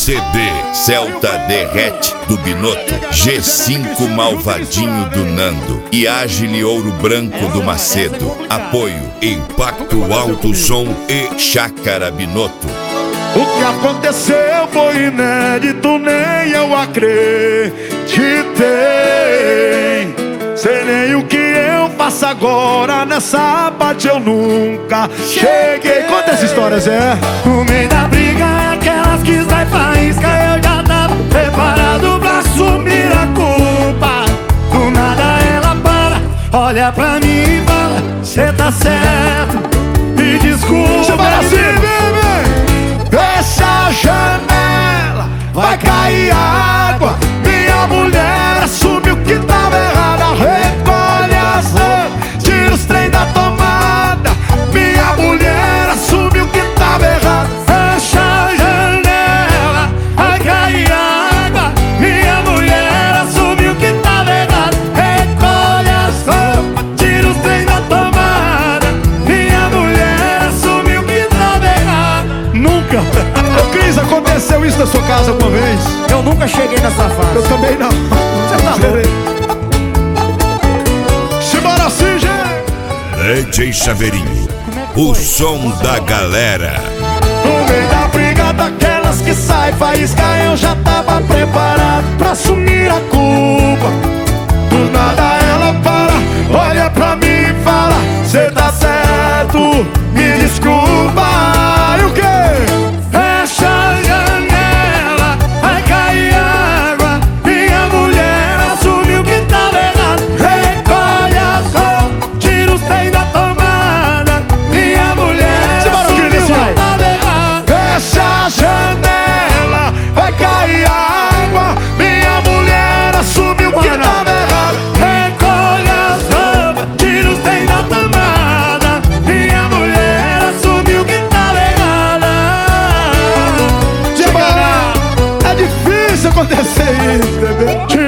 CD Celta Derrete do Binotto, G5 Malvadinho do Nando e Ágile Ouro Branco do Macedo. Apoio Impacto Alto Som e Chácara Binotto. O que aconteceu foi inédito, nem eu acreditei. Sei nem o que eu faço agora, nessa parte eu nunca cheguei. Conta essa história, Zé. No meio da briga, aquelas que sai faísca, eu já tava preparado pra assumir a culpa. Do nada ela para, olha pra mim e fala: cê tá certo, me desculpa. Você vai assim, bebê. Fecha a janela, vai cair água. Minha mulher assumiu que tava errada. Recolhe as roupas, tira os trem da tomada. Minha mulher assumiu que tava errada. Fecha a janela, vai cair água. Minha mulher assumiu que tava errado. Recolhe as roupas, tira os trem da tomada. Minha mulher assumiu que tava errado. Nunca. Ô Cris, aconteceu isso na sua casa uma vez? Eu nunca cheguei nessa fase. Eu também não. Você tá louco? Simbora assim, gente. DJ Chaveirinho, o som da galera. No meio da briga daquelas que sai faísca, eu já tava preparado pra assumir a culpa. Do nada ela para, olha pra mim e fala: cê tá certo, me desculpa. E o quê? Fecha a janela, vai cair água. Minha mulher assumiu que tava errado. Recolhe as roupas, tira os trem da tomada. Minha mulher assumiu que tava errado. Fecha a janela, vai cair água. Minha mulher assumiu que tava errado. Recolhe as roupas, tira os trem da tomada. Minha mulher assumiu que tava errada. É difícil acontecer isso, bebê.